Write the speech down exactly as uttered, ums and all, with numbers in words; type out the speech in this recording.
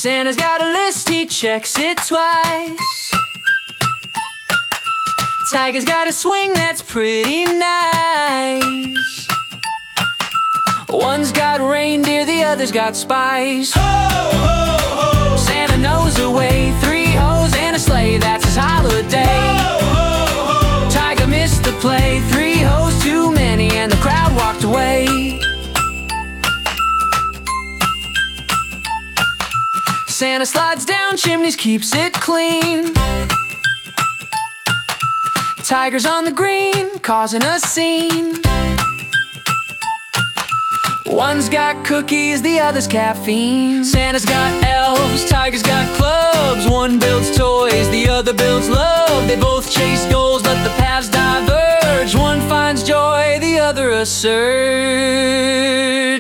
Santa's got a list, he checks it twice. Tiger's got a swing that's pretty nice. One's got reindeer, the other's got spice. Ho, ho, ho. Santa knows a way, three hoes and a sleigh, that's his holiday. Ho, ho, ho. Tiger missed the play, three hoes too many, and the crowd walked away. Santa slides down chimneys, keeps it clean. Tiger's on the green, causing a scene. One's got cookies, the other's caffeine. Santa's got elves, Tiger's got clubs. One builds toys, the other builds love. They both chase goals, but the paths diverge. One finds joy, the other a surge.